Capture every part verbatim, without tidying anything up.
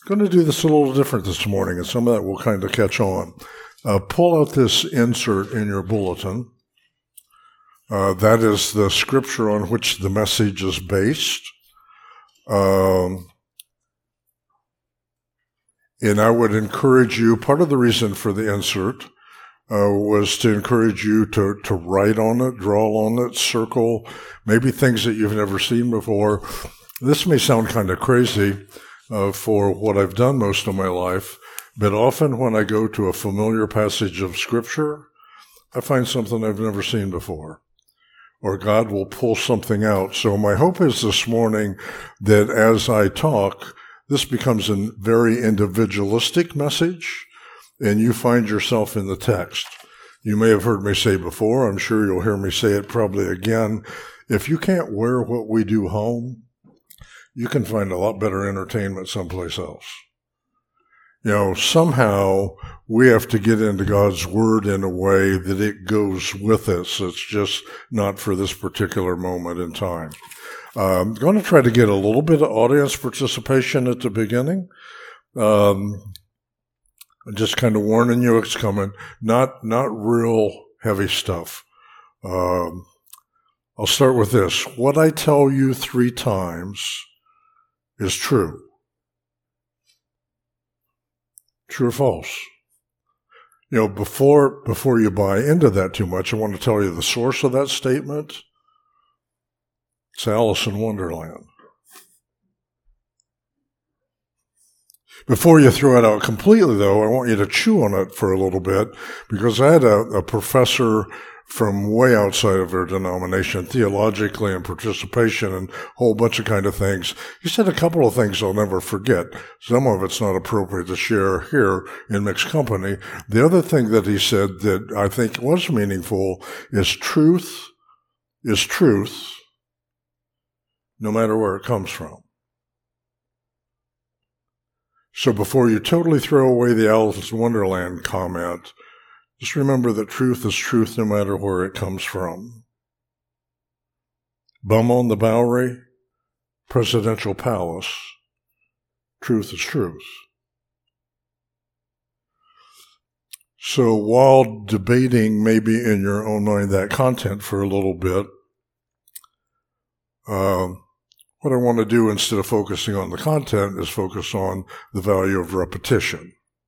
I'm going to do this a little different this morning, and some of that will kind of catch on. Uh, pull out this insert in your bulletin. Uh, that is the scripture on which the message is based. Um, and I would encourage you, part of the reason for the insert uh, was to encourage you to, to write on it, draw on it, circle, maybe things that you've never seen before. This may sound kind of crazy uh, for what I've done most of my life, but often when I go to a familiar passage of Scripture, I find something I've never seen before, or God will pull something out. So my hope is this morning that as I talk, this becomes a very individualistic message, and you find yourself in the text. You may have heard me say before, I'm sure you'll hear me say it probably again, if you can't wear what we do home, you can find a lot better entertainment someplace else. You know, somehow we have to get into God's Word in a way that it goes with us. It's just not for this particular moment in time. Uh, I'm going to try to get a little bit of audience participation at the beginning. Um, I'm just kind of warning you it's coming. Not, not real heavy stuff. Um, I'll start with this. What I tell you three times is true. True or false? You know, before before you buy into that too much, I want to tell you the source of that statement. It's Alice in Wonderland. Before you throw it out completely, though, I want you to chew on it for a little bit, because I had a, a professor from way outside of their denomination, theologically and participation and a whole bunch of kind of things. He said a couple of things I'll never forget. Some of it's not appropriate to share here in mixed company. The other thing that he said that I think was meaningful is truth is truth, no matter where it comes from. So before you totally throw away the Alice in Wonderland comment, just remember that truth is truth no matter where it comes from. Bum on the Bowery, presidential palace, truth is truth. So while debating maybe in your own mind that content for a little bit, um, what I want to do instead of focusing on the content is focus on the value of repetition.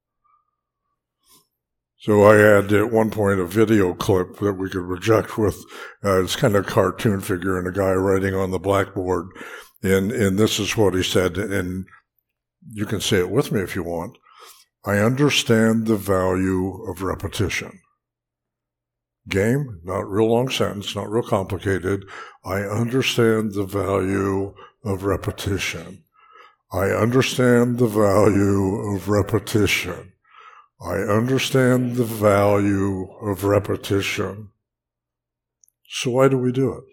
So I had at one point a video clip that we could project with, uh, it's kind of a cartoon figure and a guy writing on the blackboard. And, and this is what he said, and you can say it with me if you want. I understand the value of repetition. Game, not real long sentence, not real complicated. I understand the value of repetition. I understand the value of repetition. I understand the value of repetition. So why do we do it?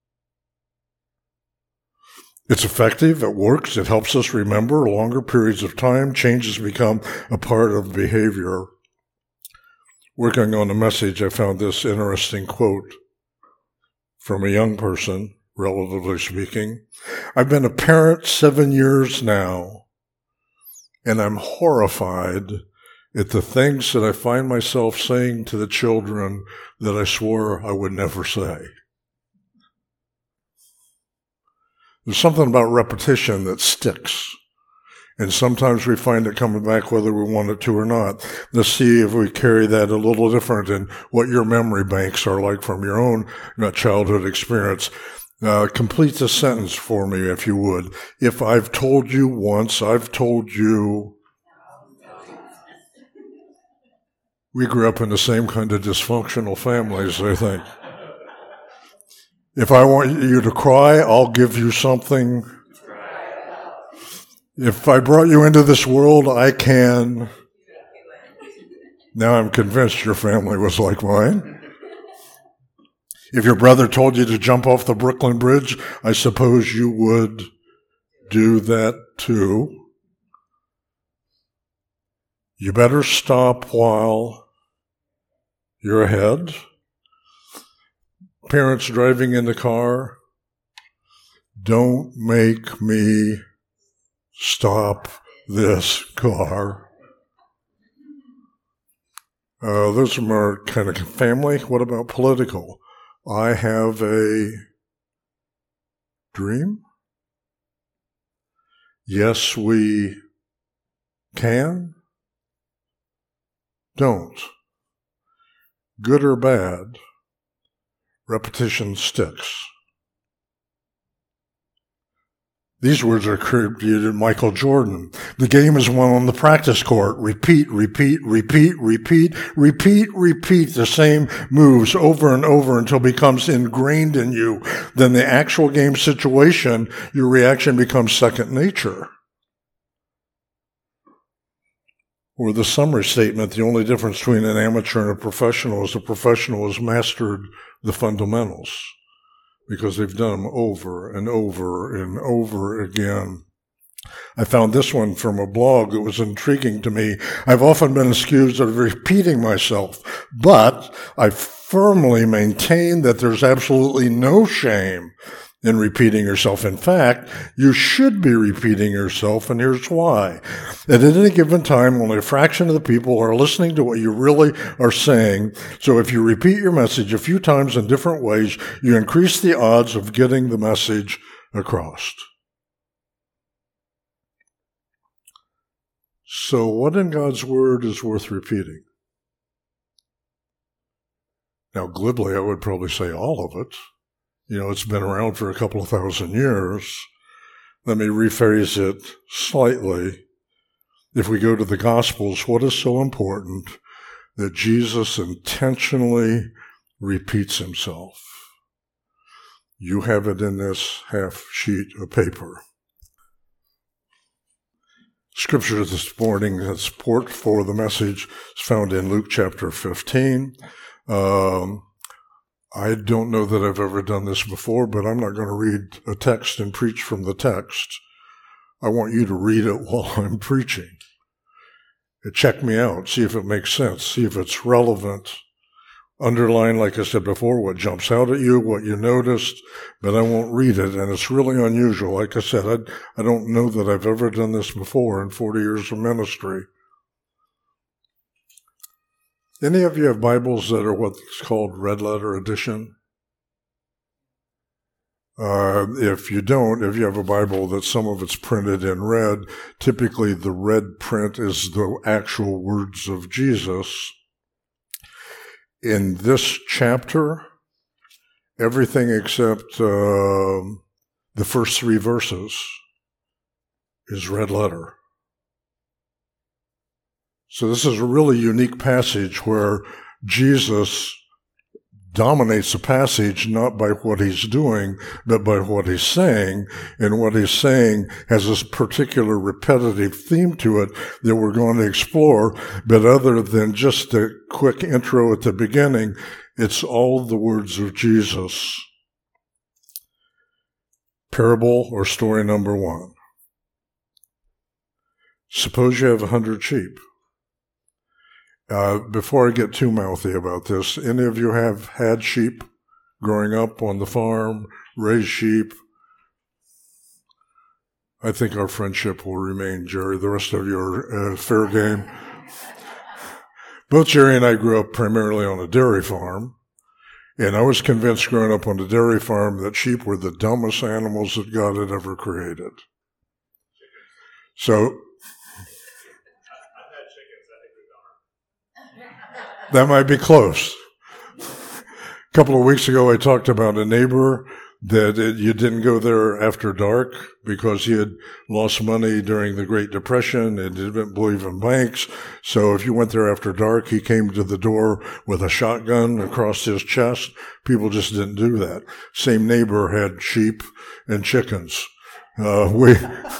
It's effective, it works, it helps us remember longer periods of time, changes become a part of behavior. Working on a message, I found this interesting quote from a young person, relatively speaking. I've been a parent seven years now, and I'm horrified at the things that I find myself saying to the children that I swore I would never say. There's something about repetition that sticks. And sometimes we find it coming back whether we want it to or not. Let's see if we carry that a little different and what your memory banks are like from your own childhood experience. Uh, complete the sentence for me, if you would. If I've told you once, I've told you. We grew up in the same kind of dysfunctional families, I think. If I want you to cry, I'll give you something. If I brought you into this world, I can. Now I'm convinced your family was like mine. If your brother told you to jump off the Brooklyn Bridge, I suppose you would do that too. You better stop while you're ahead. Parents driving in the car, don't make me stop this car. Uh, those are more kind of family. What about political? I have a dream. Yes, we can. Don't. Good or bad, repetition sticks. These words are attributed to Michael Jordan. The game is won on the practice court. Repeat, repeat, repeat, repeat, repeat, repeat the same moves over and over until it becomes ingrained in you. Then the actual game situation, your reaction becomes second nature. Or the summary statement, the only difference between an amateur and a professional is a professional has mastered the fundamentals, because they've done them over and over and over again. I found this one from a blog that was intriguing to me. I've often been accused of repeating myself, but I firmly maintain that there's absolutely no shame in repeating yourself. In fact, you should be repeating yourself, and here's why. At any given time, only a fraction of the people are listening to what you really are saying. So if you repeat your message a few times in different ways, you increase the odds of getting the message across. So what in God's Word is worth repeating? Now, glibly, I would probably say all of it. You know, it's been around for a couple of thousand years. Let me rephrase it slightly. If we go to the Gospels, what is so important that Jesus intentionally repeats himself? You have it in this half sheet of paper. Scripture this morning, the support for the message is found in Luke chapter fifteen. Um, I don't know that I've ever done this before, but I'm not going to read a text and preach from the text. I want you to read it while I'm preaching. Check me out, see if it makes sense, see if it's relevant. Underline, like I said before, what jumps out at you, what you noticed, but I won't read it, and it's really unusual. Like I said, I, I don't know that I've ever done this before in forty years of ministry. Any of you have Bibles that are what's called red letter edition? Uh, if you don't, if you have a Bible that some of it's printed in red, typically the red print is the actual words of Jesus. In this chapter, everything except uh, the first three verses is red letter. So this is a really unique passage where Jesus dominates the passage not by what he's doing, but by what he's saying. And what he's saying has this particular repetitive theme to it that we're going to explore. But other than just a quick intro at the beginning, it's all the words of Jesus. Parable or story number one. Suppose you have a hundred sheep. Uh, before I get too mouthy about this, any of you have had sheep growing up on the farm, raised sheep? I think our friendship will remain, Jerry. The rest of you are uh, fair game. Both Jerry and I grew up primarily on a dairy farm, and I was convinced growing up on a dairy farm that sheep were the dumbest animals that God had ever created. So that might be close. A couple of weeks ago, I talked about a neighbor that it, you didn't go there after dark because he had lost money during the Great Depression and didn't believe in banks. So if you went there after dark, he came to the door with a shotgun across his chest. People just didn't do that. Same neighbor had sheep and chickens. Uh, we,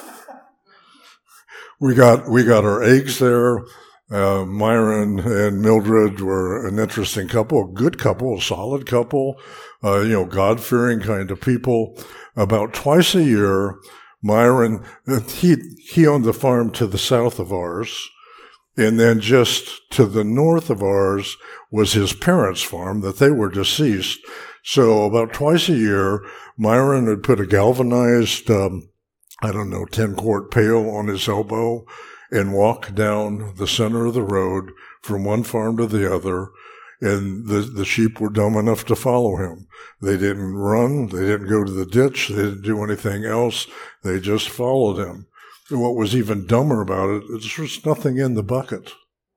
we got, we got our eggs there. Uh, Myron and Mildred were an interesting couple, a good couple, a solid couple, uh, you know, God-fearing kind of people. About twice a year, Myron, he, he owned the farm to the south of ours, and then just to the north of ours was his parents' farm that they were deceased. So about twice a year, Myron would put a galvanized, um, I don't know, ten-quart pail on his elbow and walk down the center of the road from one farm to the other, and the, the sheep were dumb enough to follow him. They didn't run. They didn't go to the ditch. They didn't do anything else. They just followed him. And what was even dumber about it is there was nothing in the bucket.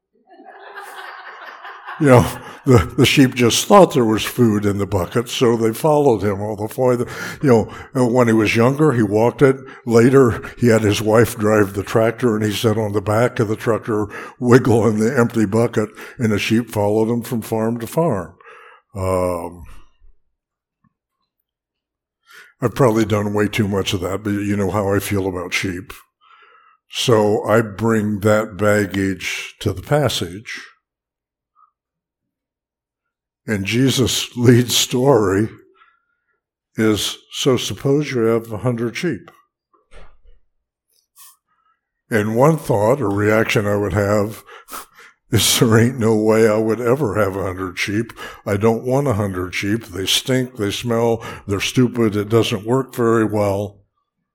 You know, the, the sheep just thought there was food in the bucket, so they followed him all the way. You know, when he was younger, he walked it. Later, he had his wife drive the tractor, and he sat on the back of the tractor, wiggling the empty bucket, and the sheep followed him from farm to farm. Um, I've probably done way too much of that, but you know how I feel about sheep. So I bring that baggage to the passage. And Jesus' lead story is, so suppose you have a hundred sheep. And one thought or reaction I would have is there ain't no way I would ever have a hundred sheep. I don't want a hundred sheep. They stink, they smell, they're stupid, it doesn't work very well.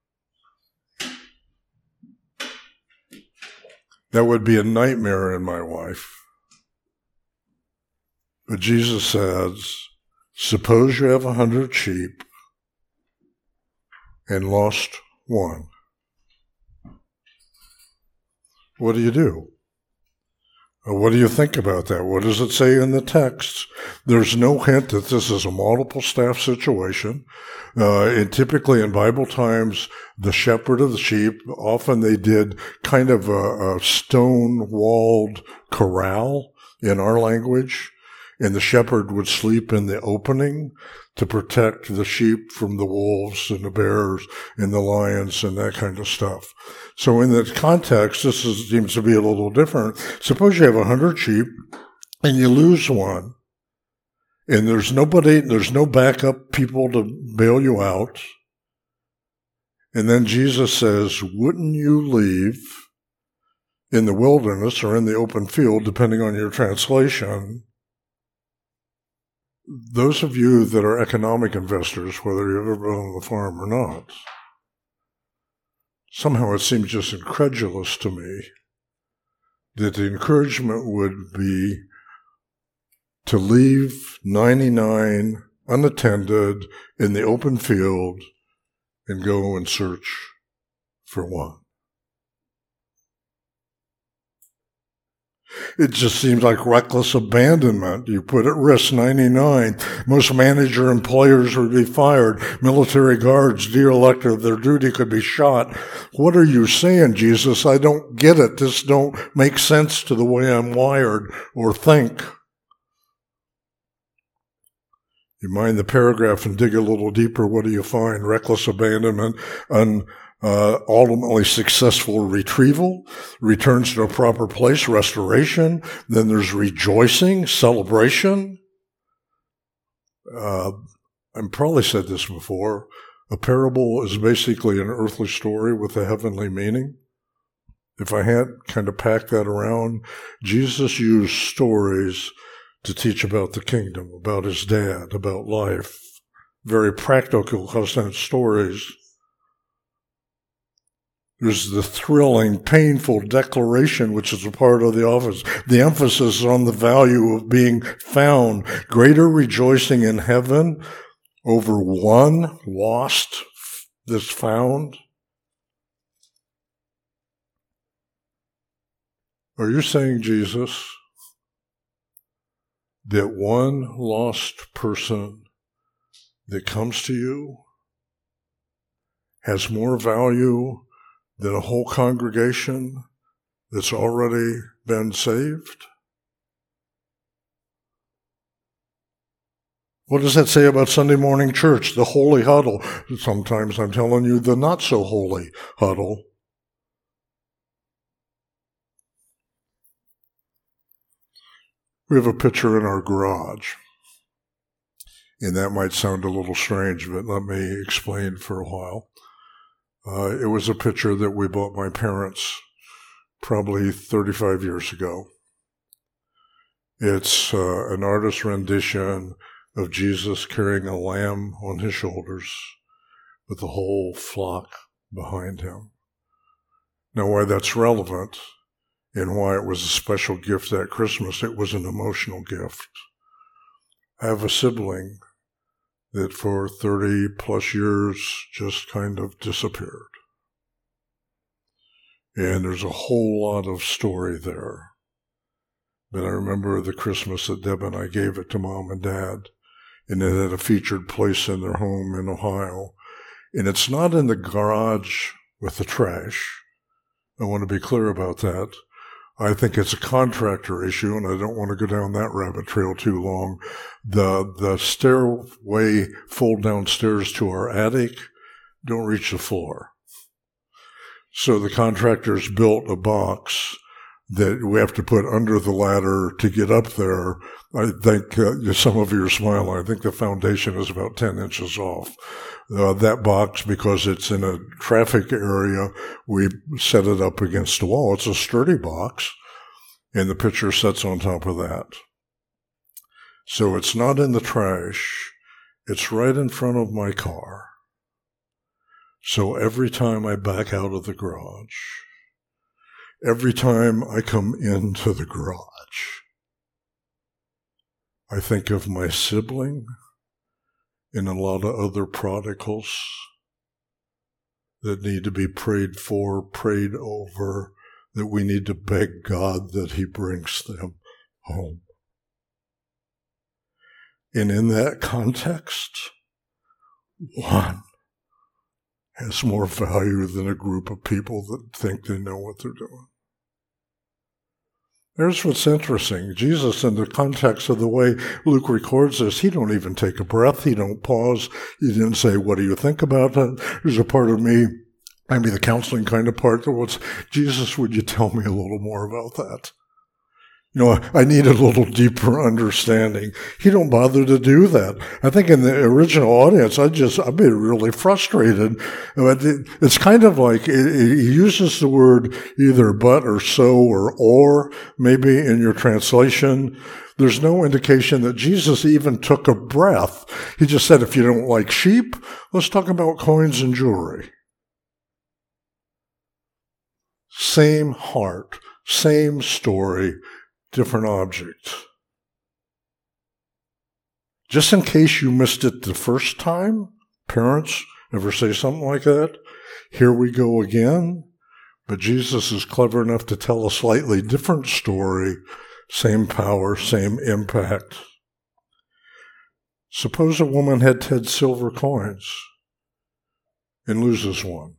That would be a nightmare in my life. But Jesus says, suppose you have a hundred sheep and lost one. What do you do? What do you think about that? What does it say in the text? There's no hint that this is a multiple staff situation. Uh, and typically in Bible times, the shepherd of the sheep, often they did kind of a, a stone-walled corral in our language. And the shepherd would sleep in the opening to protect the sheep from the wolves and the bears and the lions and that kind of stuff. So in that context, this is, seems to be a little different. Suppose you have a hundred sheep and you lose one, and there's nobody, there's no backup people to bail you out. And then Jesus says, wouldn't you leave in the wilderness or in the open field, depending on your translation? Those of you that are economic investors, whether you've ever been on the farm or not, somehow it seems just incredulous to me that the encouragement would be to leave ninety-nine unattended in the open field and go and search for one. It just seems like reckless abandonment. You put at risk ninety-nine. Most manager employers would be fired. Military guards, de-elected of their duty, could be shot. What are you saying, Jesus? I don't get it. This don't make sense to the way I'm wired or think. You mind the paragraph and dig a little deeper. What do you find? Reckless abandonment, un Uh, ultimately successful retrieval, returns to a proper place, restoration. Then there's rejoicing, celebration. Uh, I've probably said this before. A parable is basically an earthly story with a heavenly meaning. If I had kind of packed that around, Jesus used stories to teach about the kingdom, about his dad, about life. Very practical, constant stories. There's the thrilling, painful declaration, which is a part of the office. The emphasis on the value of being found. Greater rejoicing in heaven over one lost that's found. Are you saying, Jesus, that one lost person that comes to you has more value than a whole congregation that's already been saved? What does that say about Sunday morning church, the holy huddle? Sometimes I'm telling you the not so holy huddle. We have a picture in our garage. And that might sound a little strange, but let me explain for a while. Uh, it was a picture that we bought my parents probably thirty-five years ago. It's uh, an artist's rendition of Jesus carrying a lamb on his shoulders with the whole flock behind him. Now, why that's relevant and why it was a special gift at Christmas, it was an emotional gift. I have a sibling that for thirty plus years just kind of disappeared. And there's a whole lot of story there. But I remember the Christmas that Deb and I gave it to Mom and Dad, and it had a featured place in their home in Ohio. And it's not in the garage with the trash. I want to be clear about that. I think it's a contractor issue, and I don't want to go down that rabbit trail too long. The the stairway fold downstairs to our attic don't reach the floor. So the contractors built a box that we have to put under the ladder to get up there. I think uh, some of you are smiling. I think the foundation is about ten inches off. Uh, that box, because it's in a traffic area, we set it up against the wall. It's a sturdy box, and the picture sits on top of that. So it's not in the trash. It's right in front of my car. So every time I back out of the garage, every time I come into the garage, I think of my sibling and a lot of other prodigals that need to be prayed for, prayed over, that we need to beg God that he brings them home. And in that context, one has more value than a group of people that think they know what they're doing. There's what's interesting. Jesus, in the context of the way Luke records this, he don't even take a breath. He don't pause. He didn't say, what do you think about that? There's a part of me, maybe the counseling kind of part, that was, Jesus, would you tell me a little more about that? You know, I need a little deeper understanding. He don't bother to do that. I think in the original audience, I just, I'd be really frustrated. But it's kind of like, he uses the word either but or so or or, maybe in your translation. There's no indication that Jesus even took a breath. He just said, if you don't like sheep, let's talk about coins and jewelry. Same heart, same story, different object. Just in case you missed it the first time, parents ever say something like that? Here we go again. But Jesus is clever enough to tell a slightly different story, same power, same impact. Suppose a woman had ten silver coins and loses one.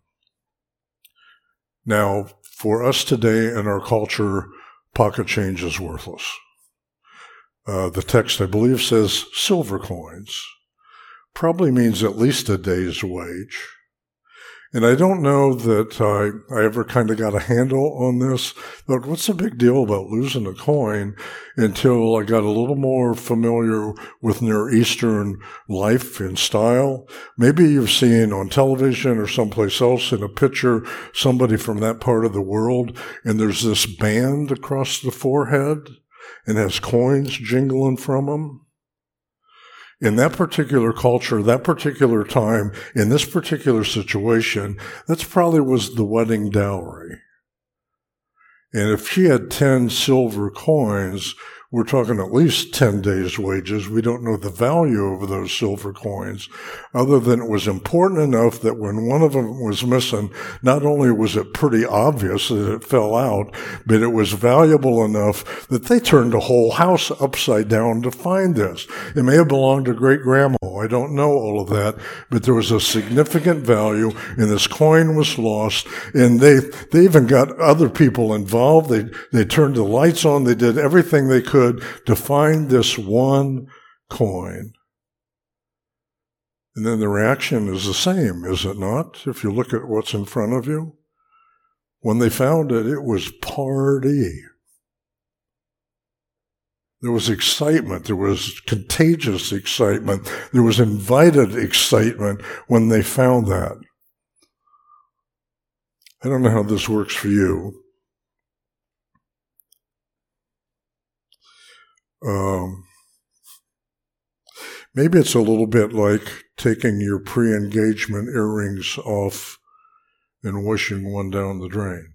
Now, for us today in our culture, pocket change is worthless. Uh, the text, I believe, says silver coins. Probably means at least a day's wage. And I don't know that I, I ever kind of got a handle on this, but what's the big deal about losing a coin until I got a little more familiar with Near Eastern life and style. Maybe you've seen on television or someplace else in a picture somebody from that part of the world, and there's this band across the forehead and has coins jingling from them. In that particular culture, that particular time, in this particular situation, that's probably was the wedding dowry. And if she had ten silver coins, we're talking at least ten days' wages. We don't know the value of those silver coins, other than it was important enough that when one of them was missing, not only was it pretty obvious that it fell out, but it was valuable enough that they turned the whole house upside down to find this. It may have belonged to great-grandma. I don't know all of that, but there was a significant value, and this coin was lost, and they they even got other people involved. They, they turned the lights on. They did everything they could to find this one coin. And then the reaction is the same, is it not? If you look at what's in front of you. When they found it, it was party. There was excitement. There was contagious excitement. There was invited excitement when they found that. I don't know how this works for you. Um, maybe it's a little bit like taking your pre-engagement earrings off and wishing one down the drain.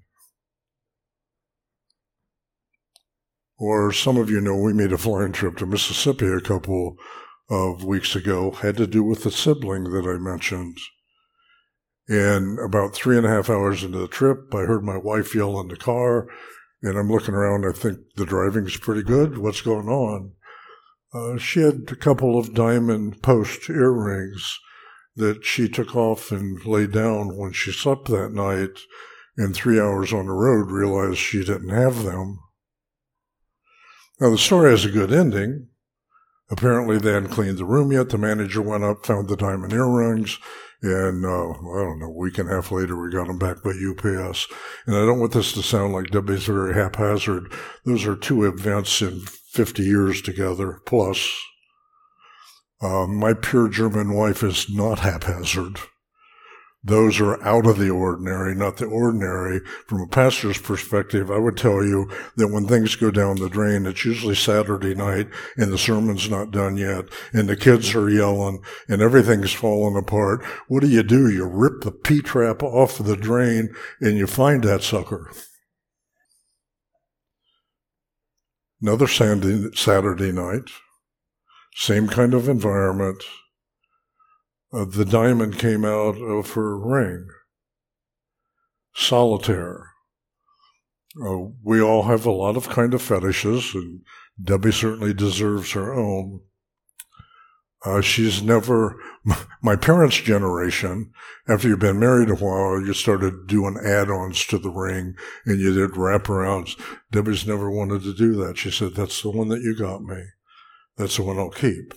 Or some of you know we made a flying trip to Mississippi a couple of weeks ago, had to do with the sibling that I mentioned. And about three and a half hours into the trip, I heard my wife yell in the car, and I'm looking around. I think the driving's pretty good. What's going on? Uh, she had a couple of diamond post earrings that she took off and laid down when she slept that night, and three hours on the road realized she didn't have them. Now, the story has a good ending. Apparently, they hadn't cleaned the room yet. The manager went up, found the diamond earrings, and, uh, I don't know, a week and a half later, we got them back by U P S. And I don't want this to sound like Debbie's very haphazard. Those are two events in fifty years together, plus. Uh, my pure German wife is not haphazard. Those are out of the ordinary, not the ordinary. From a pastor's perspective, I would tell you that when things go down the drain, it's usually Saturday night and the sermon's not done yet and the kids are yelling and everything's falling apart. What do you do? You rip the P-trap off the drain and you find that sucker. Another Saturday night, same kind of environment. Uh, the diamond came out of her ring. Solitaire. Uh, we all have a lot of kind of fetishes, and Debbie certainly deserves her own. Uh, she's never, my parents' generation, after you've been married a while, you started doing add-ons to the ring, and you did wraparounds. Debbie's never wanted to do that. She said, that's the one that you got me. That's the one I'll keep.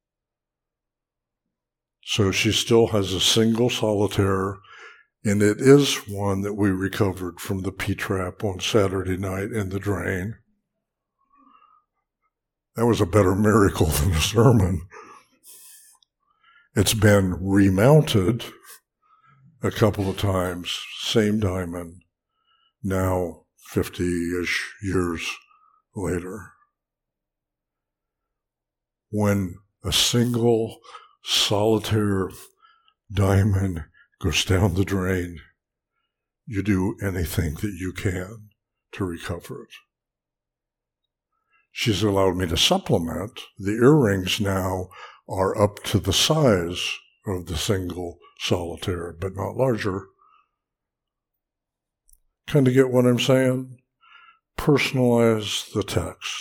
So she still has a single solitaire, and it is one that we recovered from the P-trap on Saturday night in the drain. That was a better miracle than a sermon. It's been remounted a couple of times, same diamond, now fifty-ish years later. When a single solitaire diamond goes down the drain, you do anything that you can to recover it. She's allowed me to supplement. The earrings now are up to the size of the single solitaire, but not larger. Kind of get what I'm saying? Personalize the text.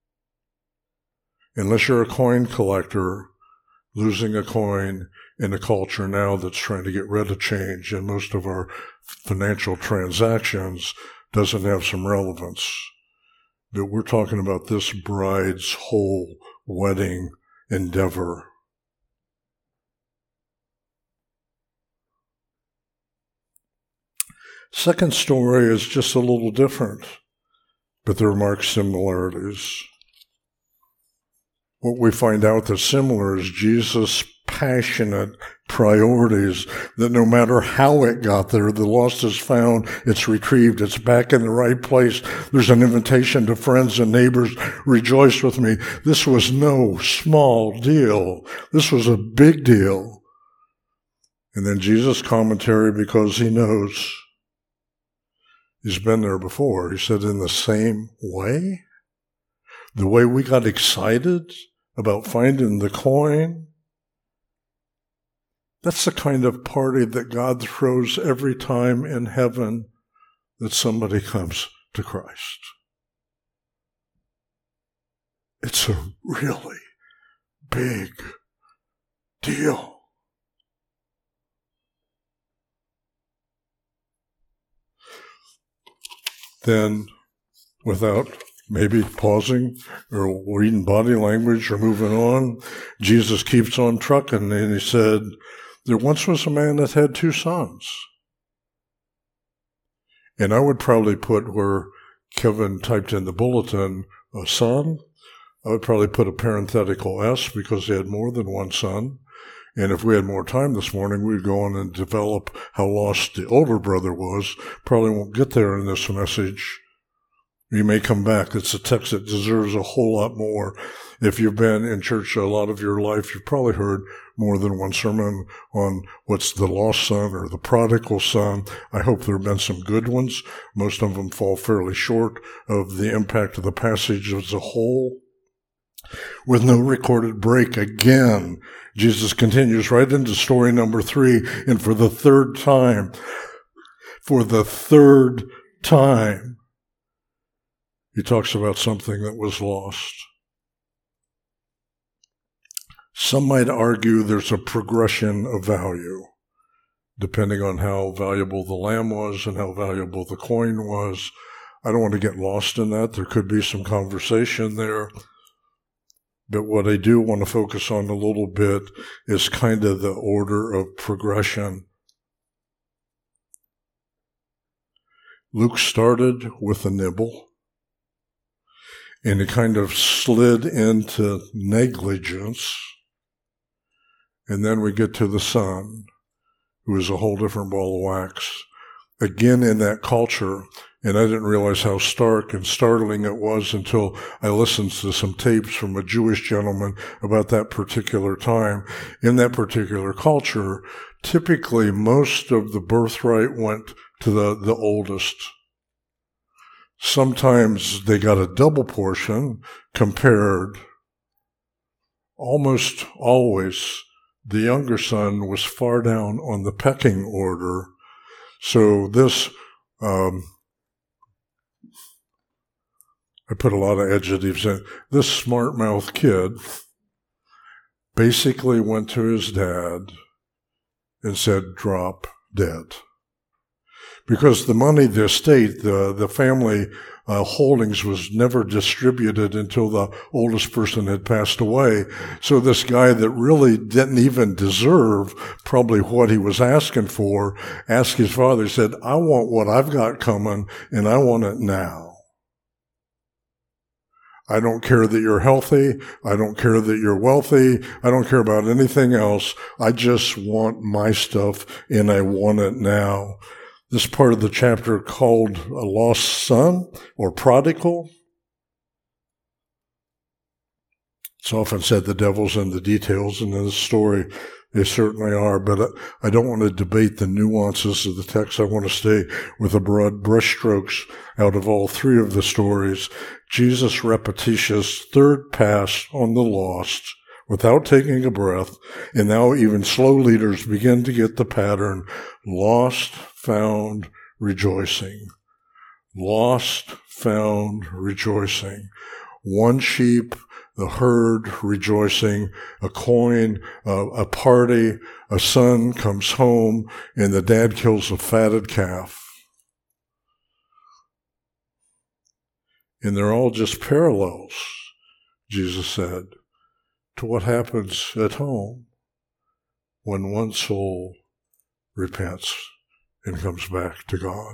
Unless you're a coin collector, losing a coin in a culture now that's trying to get rid of change in most of our financial transactions doesn't have some relevance. But we're talking about this bride's whole wedding endeavor. Second story is just a little different, but there are marked similarities. What we find out that's similar is Jesus' passionate priorities, that no matter how it got there, the lost is found, it's retrieved, it's back in the right place. There's an invitation to friends and neighbors, rejoice with me. This was no small deal. This was a big deal. And then Jesus' commentary, because he knows he's been there before, he said, in the same way? The way we got excited about finding the coin, that's the kind of party that God throws every time in heaven that somebody comes to Christ. It's a really big deal. Then, without maybe pausing or reading body language or moving on, Jesus keeps on trucking, and he said, there once was a man that had two sons. And I would probably put where Kevin typed in the bulletin, a son, I would probably put a parenthetical S because he had more than one son. And if we had more time this morning, we'd go on and develop how lost the older brother was. Probably won't get there in this message. You may come back. It's a text that deserves a whole lot more. If you've been in church a lot of your life, you've probably heard more than one sermon on what's the lost son or the prodigal son. I hope there have been some good ones. Most of them fall fairly short of the impact of the passage as a whole. With no recorded break, again, Jesus continues right into story number three, and for the third time, for the third time, he talks about something that was lost. Some might argue there's a progression of value, depending on how valuable the lamb was and how valuable the coin was. I don't want to get lost in that. There could be some conversation there. But what I do want to focus on a little bit is kind of the order of progression. Luke started with a nibble, and it kind of slid into negligence. And then we get to the son, who is a whole different ball of wax. Again, in that culture, and I didn't realize how stark and startling it was until I listened to some tapes from a Jewish gentleman about that particular time. In that particular culture, typically most of the birthright went to the, the oldest. Sometimes they got a double portion compared. Almost always, the younger son was far down on the pecking order. So this, um, I put a lot of adjectives in. This smart-mouthed kid basically went to his dad and said, drop dead. Because the money, the estate, the, the family uh, holdings was never distributed until the oldest person had passed away. So this guy that really didn't even deserve probably what he was asking for, asked his father, he said, I want what I've got coming, and I want it now. I don't care that you're healthy. I don't care that you're wealthy. I don't care about anything else. I just want my stuff, and I want it now. This part of the chapter called a lost son or prodigal. It's often said the devil's in the details, and in the story they certainly are, but I don't want to debate the nuances of the text. I want to stay with the broad brushstrokes out of all three of the stories. Jesus' repetitious third pass on the lost without taking a breath, and now even slow leaders begin to get the pattern. Lost, found, rejoicing. Lost, found, rejoicing. One sheep, the herd rejoicing, a coin, uh, a party, a son comes home, and the dad kills a fatted calf. And they're all just parallels, Jesus said, to what happens at home when one soul repents and comes back to God.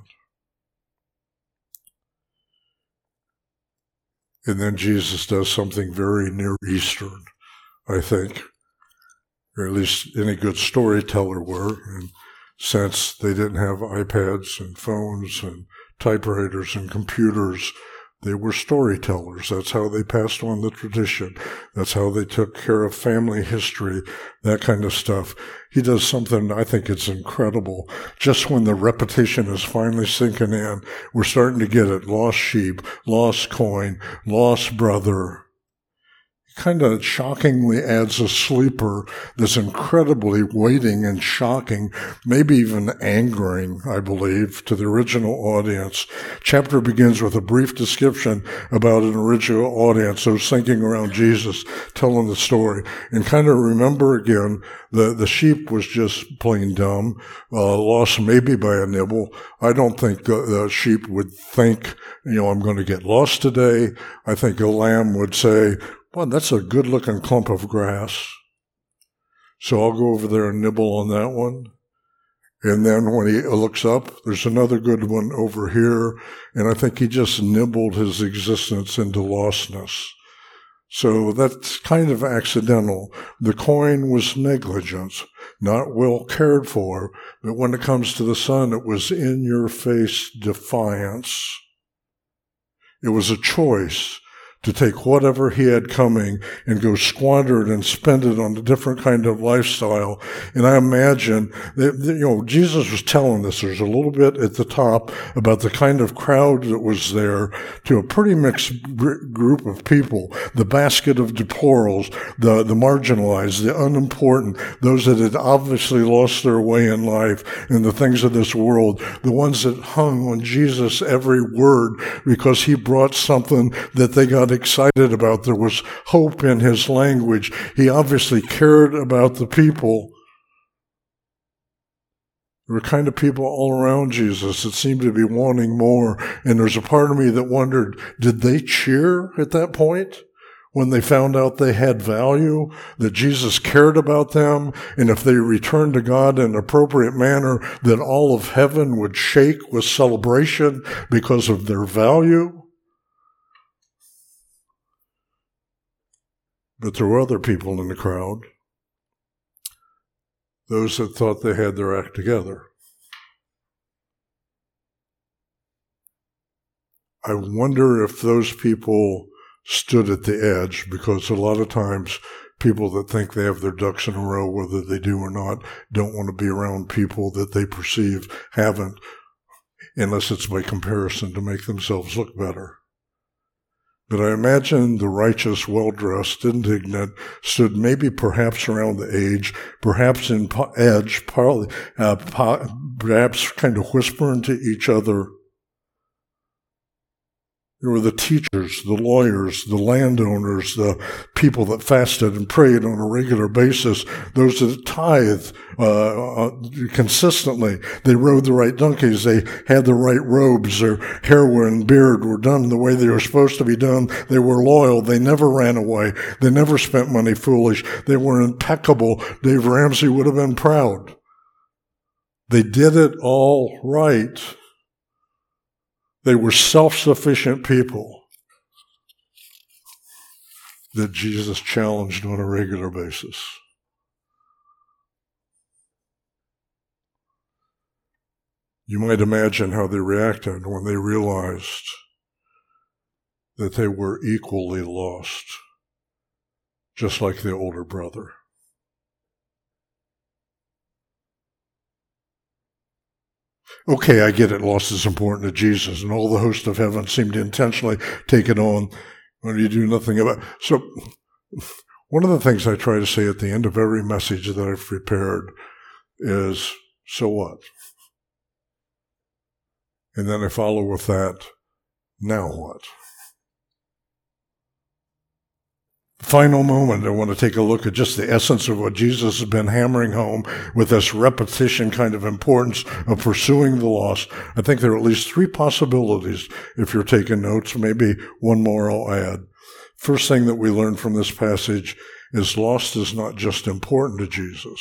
And then Jesus does something very Near Eastern, I think, or at least any good storyteller were, and since they didn't have iPads and phones and typewriters and computers, they were storytellers. That's how they passed on the tradition. That's how they took care of family history, that kind of stuff. He does something, I think it's incredible. Just when the repetition is finally sinking in, we're starting to get it. Lost sheep, lost coin, lost brother. He kind of shockingly adds a sleeper that's incredibly weighting and shocking, maybe even angering, I believe, to the original audience. Chapter begins with a brief description about an original audience, those thinking around Jesus, telling the story. And kind of remember again, the, the sheep was just plain dumb, uh, lost maybe by a nibble. I don't think the, the sheep would think, you know, I'm going to get lost today. I think a lamb would say, well, that's a good-looking clump of grass. So I'll go over there and nibble on that one. And then when he looks up, there's another good one over here. And I think he just nibbled his existence into lostness. So that's kind of accidental. The coin was negligence, not well cared for. But when it comes to the son, it was in-your-face defiance. It was a choice to take whatever he had coming and go squander it and spend it on a different kind of lifestyle. And I imagine that, you know, Jesus was telling us, there's a little bit at the top about the kind of crowd that was there, to a pretty mixed group of people, the basket of deplorables, the, the marginalized, the unimportant, those that had obviously lost their way in life and the things of this world, the ones that hung on Jesus' every word because he brought something that they got excited about. There was hope in his language. He obviously cared about the people. There were kind of people all around Jesus that seemed to be wanting more. And there's a part of me that wondered, did they cheer at that point when they found out they had value, that Jesus cared about them, and if they returned to God in an appropriate manner, that all of heaven would shake with celebration because of their value? But there were other people in the crowd, those that thought they had their act together. I wonder if those people stood at the edge, because a lot of times people that think they have their ducks in a row, whether they do or not, don't want to be around people that they perceive haven't, unless it's by comparison to make themselves look better. But I imagine the righteous, well-dressed, indignant, stood maybe perhaps around the age, perhaps in edge, partly, uh, perhaps kind of whispering to each other. There were the teachers, the lawyers, the landowners, the people that fasted and prayed on a regular basis, those that tithed uh, uh, consistently. They rode the right donkeys. They had the right robes. Their hair and beard were done the way they were supposed to be done. They were loyal. They never ran away. They never spent money foolish. They were impeccable. Dave Ramsey would have been proud. They did it all right. They were self-sufficient people that Jesus challenged on a regular basis. You might imagine how they reacted when they realized that they were equally lost, just like the older brother. Okay, I get it, loss is important to Jesus, and all the host of heaven seem to intentionally take it on when you do nothing about it. So, one of the things I try to say at the end of every message that I've prepared is, so what? And then I follow with that, now what? Final moment, I want to take a look at just the essence of what Jesus has been hammering home with this repetition kind of importance of pursuing the lost. I think there are at least three possibilities if you're taking notes. Maybe one more I'll add. First thing that we learn from this passage is lost is not just important to Jesus.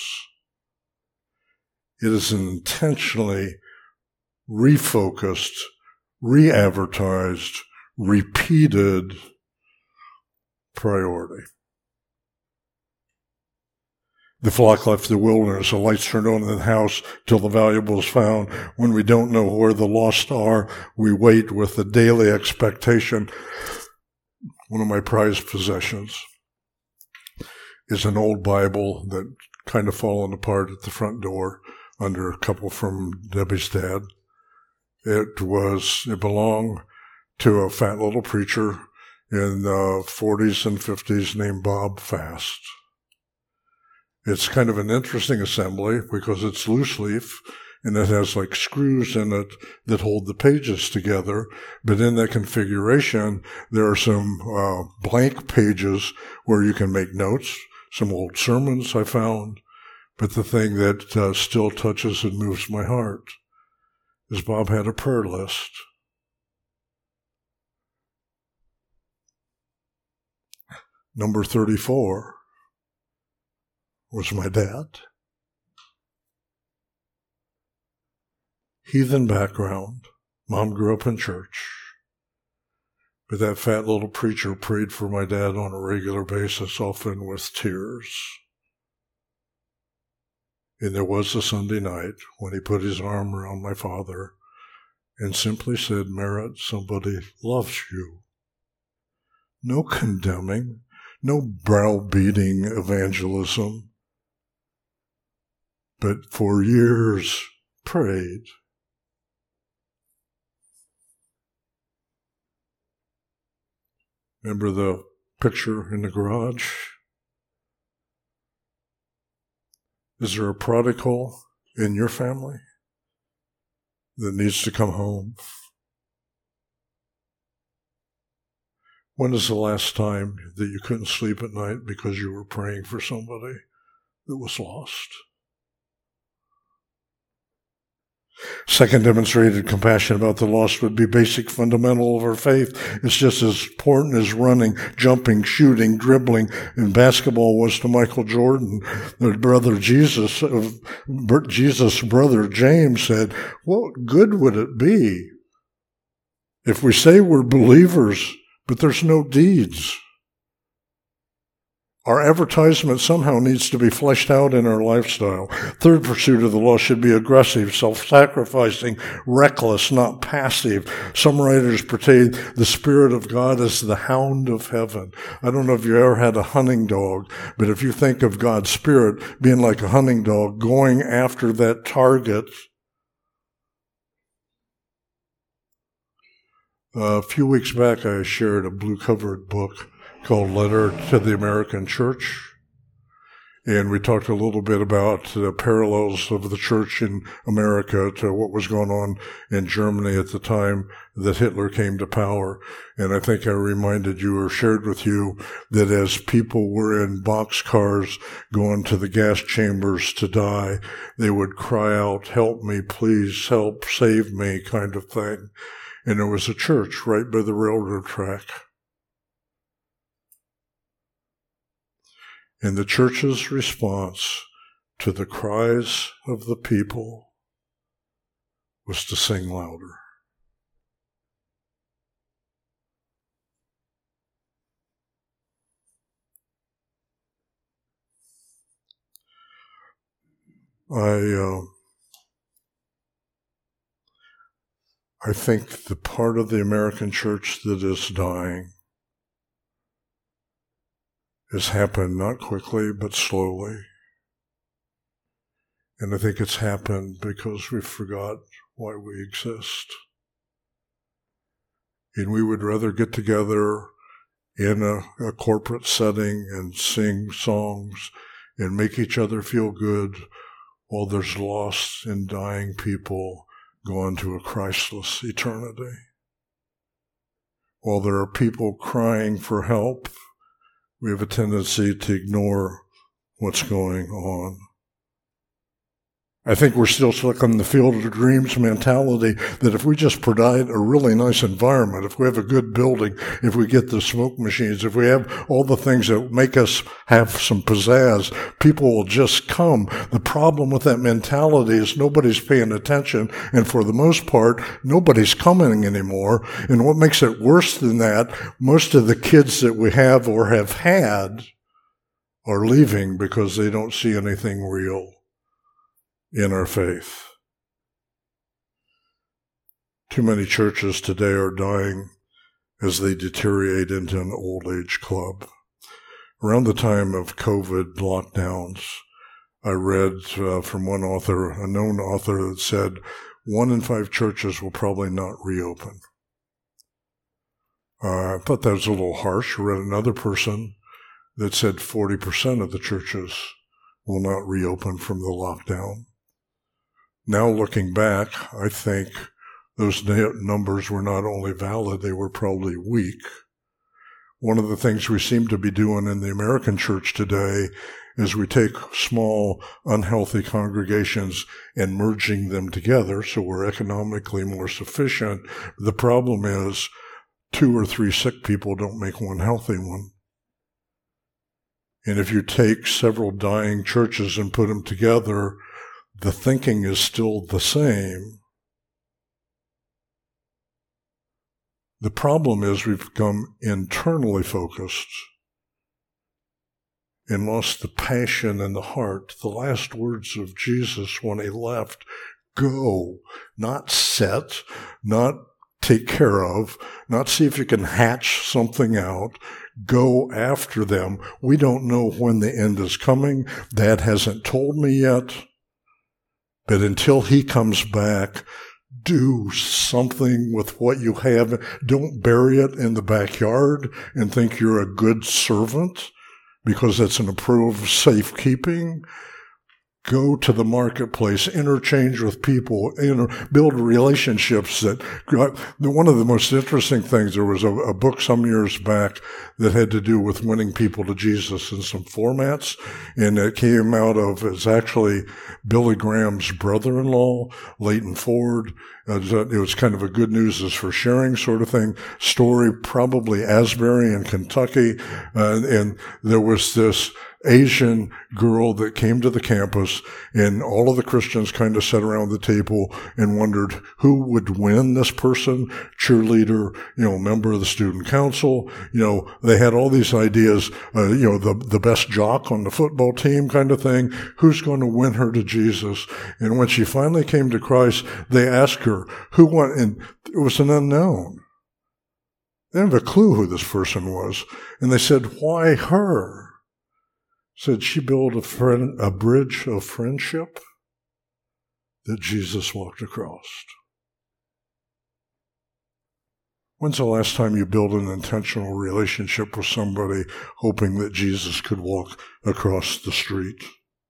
It is an intentionally refocused, re-advertised, repeated priority. The flock left the wilderness, the lights turned on in the house till the valuable is found. When we don't know where the lost are, we wait with the daily expectation. One of my prized possessions is an old Bible that kind of fallen apart at the front door under a couple from Debbie's dad. It was, it belonged to a fat little preacher in the forties and fifties named Bob Fast. It's kind of an interesting assembly because it's loose leaf and it has like screws in it that hold the pages together. But in that configuration, there are some uh, blank pages where you can make notes, some old sermons I found. But the thing that uh, still touches and moves my heart is Bob had a prayer list. Number thirty-four was my dad. Heathen background. Mom grew up in church. But that fat little preacher prayed for my dad on a regular basis, often with tears. And there was a Sunday night when he put his arm around my father and simply said, Merritt, somebody loves you. No condemning, no browbeating evangelism, but for years prayed. Remember the picture in the garage? Is there a prodigal in your family that needs to come home? When is the last time that you couldn't sleep at night because you were praying for somebody that was lost? Second, demonstrated compassion about the lost would be basic fundamental of our faith. It's just as important as running, jumping, shooting, dribbling, and basketball was to Michael Jordan. The brother Jesus, of Jesus' brother James said, what good would it be if we say we're believers, but there's no deeds? Our advertisement somehow needs to be fleshed out in our lifestyle. Third pursuit of the lost should be aggressive, self-sacrificing, reckless, not passive. Some writers portray the Spirit of God as the hound of heaven. I don't know if you ever had a hunting dog, but if you think of God's Spirit being like a hunting dog going after that target. Uh, a few weeks back, I shared a blue-covered book called Letter to the American Church. And we talked a little bit about the parallels of the church in America to what was going on in Germany at the time that Hitler came to power. And I think I reminded you or shared with you that as people were in boxcars going to the gas chambers to die, they would cry out, help me, please, help, save me, kind of thing. And there was a church right by the railroad track. And the church's response to the cries of the people was to sing louder. I uh, I think the part of the American church that is dying has happened not quickly, but slowly. And I think it's happened because we forgot why we exist. And we would rather get together in a, a corporate setting and sing songs and make each other feel good while there's lost and dying people going to a Christless eternity. While there are people crying for help, we have a tendency to ignore what's going on. I think we're still stuck on the field of dreams mentality that if we just provide a really nice environment, if we have a good building, if we get the smoke machines, if we have all the things that make us have some pizzazz, people will just come. The problem with that mentality is nobody's paying attention, and for the most part, nobody's coming anymore. And what makes it worse than that, most of the kids that we have or have had are leaving because they don't see anything real in our faith. Too many churches today are dying as they deteriorate into an old age club. Around the time of COVID lockdowns, I read uh, from one author, a known author, that said one in five churches will probably not reopen. Uh, I thought that was a little harsh. I read another person that said forty percent of the churches will not reopen from the lockdown. Now looking back, I think those numbers were not only valid, they were probably weak. One of the things we seem to be doing in the American church today is we take small, unhealthy congregations and merging them together so we're economically more sufficient. The problem is two or three sick people don't make one healthy one. And if you take several dying churches and put them together, the thinking is still the same. The problem is we've become internally focused and lost the passion and the heart. The last words of Jesus when he left Go, not set, not take care of, not see if you can hatch something out. Go after them. We don't know when the end is coming. Dad hasn't told me yet. But until he comes back, do something with what you have. Don't bury it in the backyard and think you're a good servant because that's an approved safekeeping. Go to the marketplace, interchange with people, inter- build relationships. That one of the most interesting things, there was a, a book some years back that had to do with winning people to Jesus in some formats, and it came out of, it's actually Billy Graham's brother-in-law, Leighton Ford. Uh, it was kind of a good news is for sharing sort of thing. Story, probably Asbury in Kentucky, uh, and there was this Asian girl that came to the campus, and all of the Christians kind of sat around the table and wondered who would win this person, cheerleader, you know, member of the student council. You know, they had all these ideas, uh, you know, the, the best jock on the football team kind of thing. Who's going to win her to Jesus? And when she finally came to Christ, they asked her who won, and it was an unknown. They didn't have a clue who this person was. And they said, why her? Said she built a, friend, a bridge of friendship that Jesus walked across. When's the last time you built an intentional relationship with somebody hoping that Jesus could walk across the street?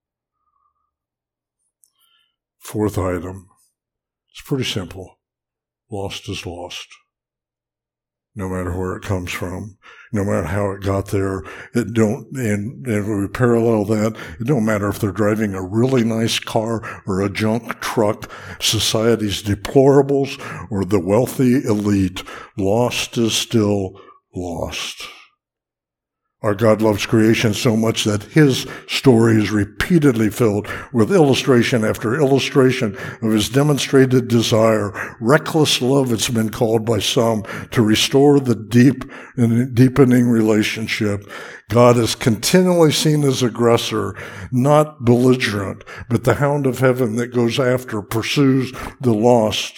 Fourth item. It's pretty simple. Lost is lost. No matter where it comes from, no matter how it got there, it don't, and, and if we parallel that, it don't matter if they're driving a really nice car or a junk truck, society's deplorables or the wealthy elite, lost is still lost. Our God loves creation so much that his story is repeatedly filled with illustration after illustration of his demonstrated desire, reckless love it's been called by some, to restore the deep and deepening relationship. God is continually seen as aggressor, not belligerent, but the hound of heaven that goes after, pursues the lost.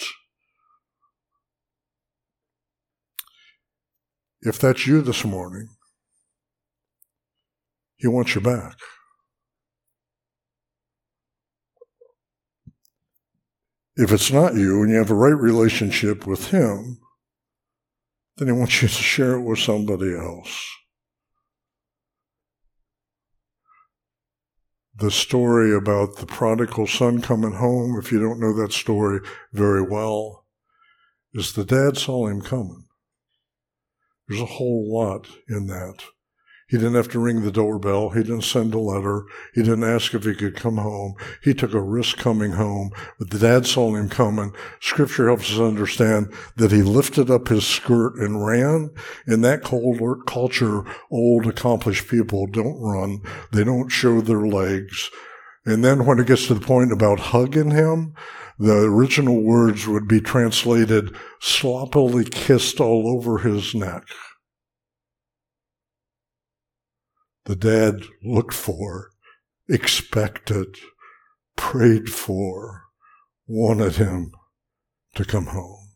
If that's you this morning, he wants you back. If it's not you and you have a right relationship with him, then he wants you to share it with somebody else. The story about the prodigal son coming home, if you don't know that story very well, is the dad saw him coming. There's a whole lot in that. He didn't have to ring the doorbell. He didn't send a letter. He didn't ask if he could come home. He took a risk coming home, but the dad saw him coming. Scripture helps us understand that he lifted up his skirt and ran. In that culture, old, accomplished people don't run. They don't show their legs. And then when it gets to the point about hugging him, the original words would be translated, sloppily kissed all over his neck. The dad looked for, expected, prayed for, wanted him to come home.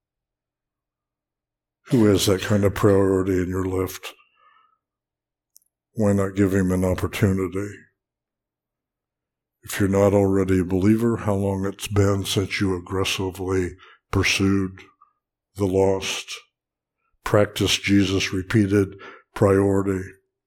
Who has that kind of priority in your lift? Why not give him an opportunity? If you're not already a believer, how long it's been since you aggressively pursued the lost, practiced Jesus' repeated priority?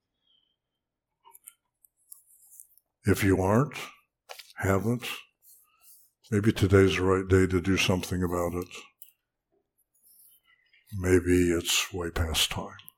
If you aren't, haven't, maybe today's the right day to do something about it. Maybe it's way past time.